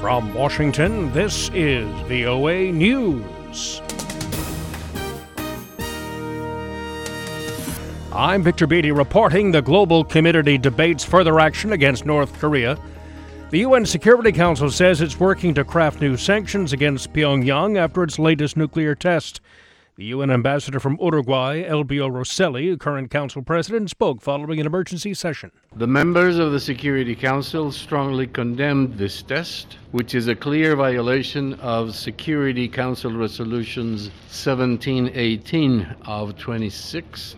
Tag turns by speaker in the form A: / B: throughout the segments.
A: From Washington, this is VOA News. I'm Victor Beatty reporting the global community debates further action against North Korea. The UN Security Council says it's working to craft new sanctions against Pyongyang after its latest nuclear test. The UN ambassador from Uruguay, Elbio Rosselli, current council president, spoke following an emergency session.
B: The members of the Security Council strongly condemned this test, which is a clear violation of Security Council resolutions 1718 of 26,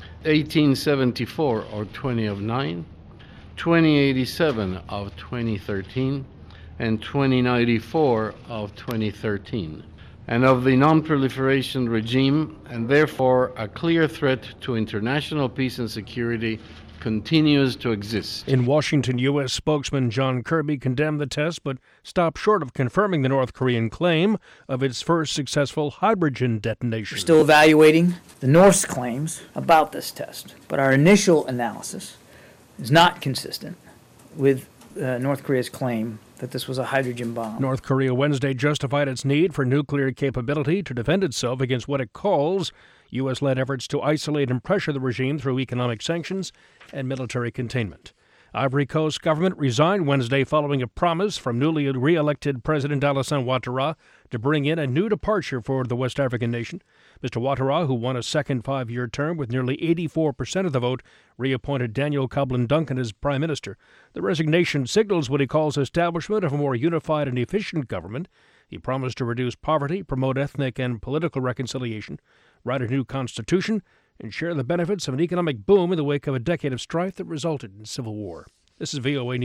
B: 1874 or 20 of 9, 2087 of 2013, and 2094 of 2013. And of the non-proliferation regime, and therefore a clear threat to international peace and security continues to exist.
A: In Washington, U.S. spokesman John Kirby condemned the test, but stopped short of confirming the North Korean claim of its first successful hydrogen detonation.
C: We're still evaluating the North's claims about this test, but our initial analysis is not consistent with North Korea's claim that this was a hydrogen bomb.
A: North Korea Wednesday justified its need for nuclear capability to defend itself against what it calls U.S.-led efforts to isolate and pressure the regime through economic sanctions and military containment. Ivory Coast government resigned Wednesday following a promise from newly re-elected President Alassane Ouattara to bring in a new departure for the West African nation. Mr. Ouattara, who won a second five-year term with nearly 84% of the vote, reappointed Daniel Coblin-Duncan as prime minister. The resignation signals what he calls establishment of a more unified and efficient government. He promised to reduce poverty, promote ethnic and political reconciliation, write a new constitution, and share the benefits of an economic boom in the wake of a decade of strife that resulted in civil war. This is VOA News.